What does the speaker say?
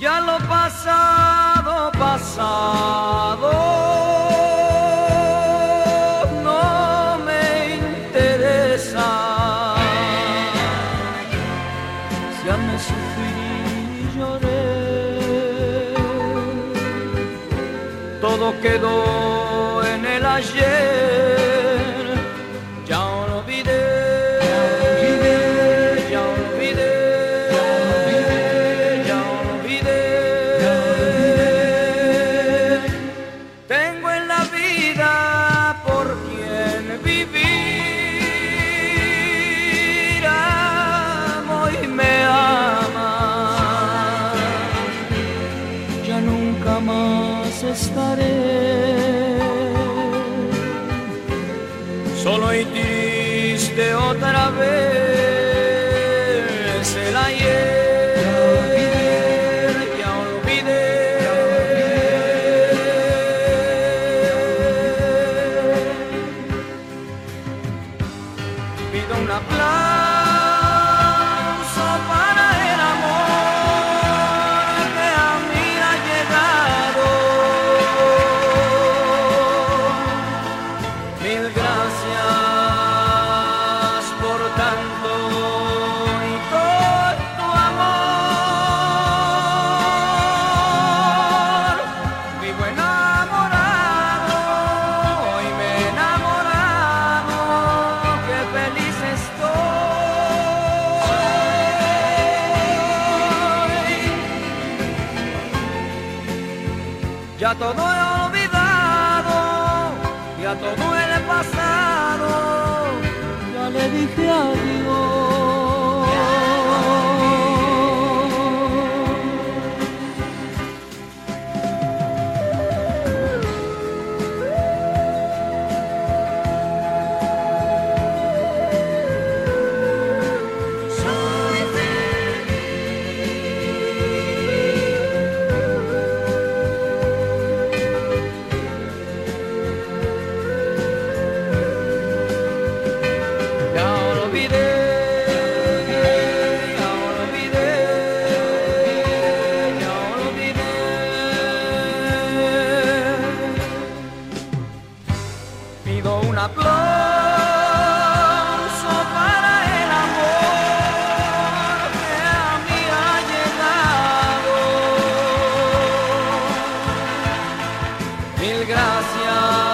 Ya lo pasado, pasado, no me interesa. Ya me sufrí y lloré, todo quedó en el ayer. Ya olvidé, ya olvidé, ya olvidé. Tengo en la vida por quien vivir, amo y me ama. Ya nunca más estaré solo y triste otra vez. El ayer ya olvidé. Pido un aplauso para el amor que a mí ha llegado. Mil gracias por tanto y por tu amor. Vivo enamorado, hoy me he enamorado, qué feliz estoy. Ya todo he olvidado, ya todo el pasado, ya le dije adiós. Soy Ya olvidé, ya olvidé, ya olvidé. Pido un aplauso para el amor que a mí ha llegado. Mil gracias